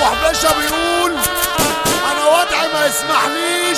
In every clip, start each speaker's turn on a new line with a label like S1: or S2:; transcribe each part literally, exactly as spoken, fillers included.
S1: باشا بيقول انا وضعي ما يسمحليش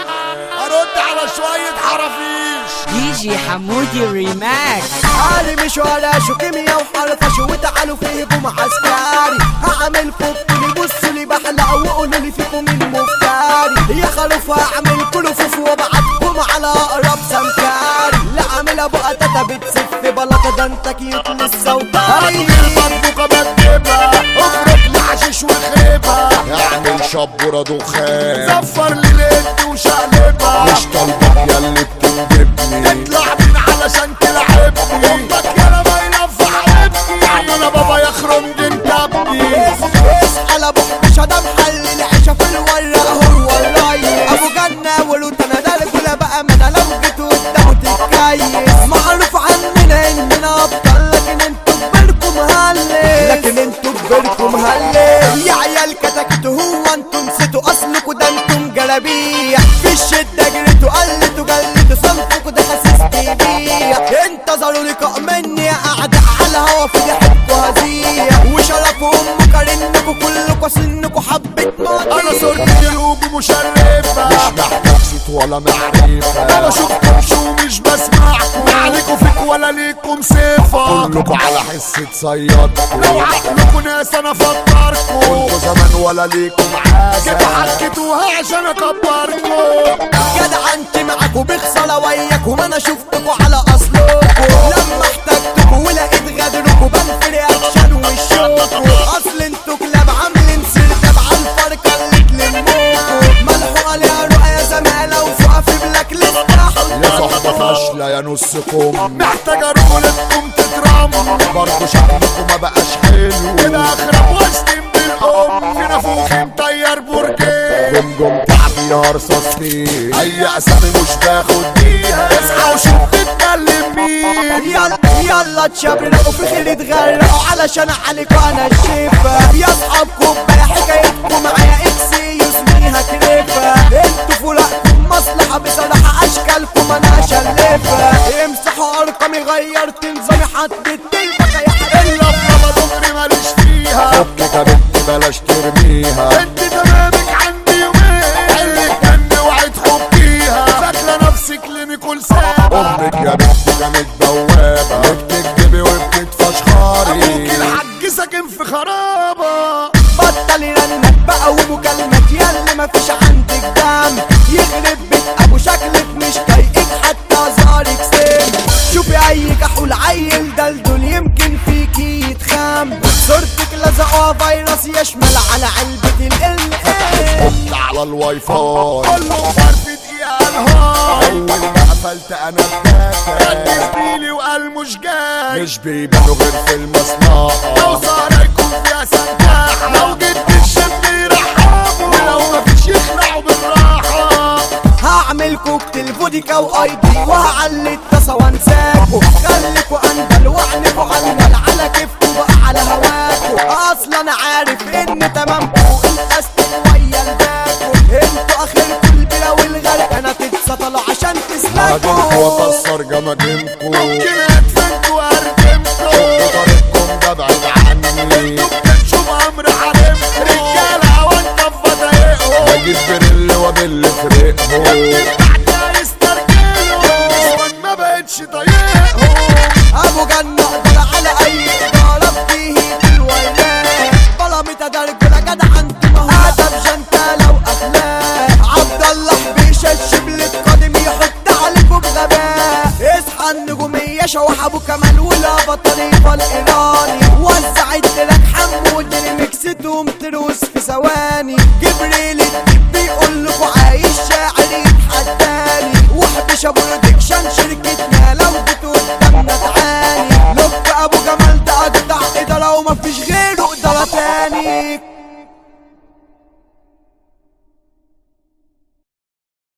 S1: ارد على شوية حرافيش.
S2: دي جي حمودي ريماكس.
S3: عالي مش ولا شو كيميا وحرفش وتعالوا في هجوم عسكري. هعمل فوقني بصوا لي بحلق وقولوا لي فيكم مين مفتري. يا خلوف هعمل كلوفوف وابعتكم على اقرب سمكاري. لا عامل ابو قتاته بتسف بلاطه ده انت كيوت لسه وطري.
S1: البندقة بتجيبها افرك لحشيش وخيبها. اعمل شبورة دخان زفر لي لقيت وشقلبها. مش طالبك ياللي بتكدبني اطلع بينا علشان تلعبني. امك يالا ما ينفع ابني يعني انا بابا يخرم دي انت ابني.
S3: اسأل ابو حبشة ده محل العيشة في الورق هو الرايق. ابو جنة ولوتنا ده الكلى بقى ما انا لو جيت قدامه تتكيس. معروف عننا اننا ابطال لكن انتوا كبركم هلس. لكن انتوا كبركم هلس يا عيال كتكتوا. هو انتوا نسيتوا اصلكوا ده انتم جلابيع. في الشدة جريتوا قلتوا جلتوا صنفكوا ده خسيس بيبيع. انتظروا لقاء مني قاعدة على هوا في ضحكوا هزيع. وشرف امكم كرنكوا كلكوا سنكوا حبة ماضي.
S1: انا صورتي قلوب مشرفة مش محتاج صيت ولا معرفة. انا شفتكش ومش بسمعكم عليكوا فيك ولا ليكم صفة. كلكوا على حسة صيادكم لو عقلكوا ناس انا فكركم. كنتوا زمان ولا ليكم عازة كده حكيتوها عشان اكبركم.
S3: جدع انت معاكوا بخسارة وياكوا ما انا شفتكوا على اصلكوا. لما احتجتكوا ولقيت غدركوا بنفري اكشن وشوكوا. اصل انتوا كلاب عاملين سرداب عالفرقة اللي تلموكوا. ملحوقة ليها رؤية زمالة وفوقها في بلاك ليست.
S1: يا صحبة فاشلة يا نصكم محتاجة رجولتكم تترم. برضه شكلكم ما بقاش حلو كده اخرب واشتم بالام. في نافوخ مطير برجين جمجم تعبي يا رصاص فيه. اي اسامي مش باخد بيها. اصحى وشوف تتكلم مين.
S3: يلا يلا تشبرقوا في خير تغرقوا علشان عليكوا انا الشفا. يا اصحابكم بقى حكايتكم معايا اكسي يسميها كريفة. انتوا فولاقكم مصلحة بصراحة اشكالكم انا شلفة. امسحوا ارقامي غيرت نظامي حطيت البكا يا حبيبي.
S1: الا بابا دغري ماليش فيها. فكك يا بنت بلاش ترميها. انت تمامك عندي يومين اللي كان اوعي تحطيها. فاكرة نفسك لنيكول سابا. امك يا بنت كانت بوابة بتكدبي وبتتفشخري. ابوك الحاج ساكن في خرابة.
S3: بطل يرنك بقى ومكالمات ياللي مفيش عندك دم. يخرب بيت ابو شكلك مش طايقك حتى زارك سم. شوفي اي كحول عيل دلدل يمكن فيكي يتخام. صورتك لزقوها فيروس يشمل على علبة الالقام.
S1: على الواي فاي كله فرف دقيقة انهار. اول ما قفلت انا بداتا رد زميلي وقال مش جاي. مش بيبانوا غير في المصنعة. لو صار يكون فيها سنتاحة. لو جبت الشد يرحبوا ولو مفيش يخلعوا بالراحة.
S3: هعمل كوكتيل فوديكا واي دي وهعلي الطاسة وانساكوا. خليكوا اندل واعنفوا عندل على كيفكوا بقى على هواكوا. اصلا انا عارف ان تمامكوا انقستوا ويا الباكوا. انتوا اخركوا البلا والغرق انا تتسطلوا عشان تسلكوا.
S1: هجيلكوا واكسر جماجمكوا ممكن ادفنكوا واردمكوا. شفتوا طريقكم ده بعيد عني. انتوا بتنشوا امر حريمكوا. رجالة وانت في فضايقهم بجيب بريل وابل فريقهم. بعدها يسترجلوا نسوان ما بقتش طايقهم.
S3: ابو جنة اقدر على اي ادارة فيه بالويلات. بلاميتا ده رجولة جدع انتوا مهو ادب جنتالة واخلاق. عبد الله حبيشة الشبل القادم يحط عليكم بغباء. اصحى النجومية شوح ابو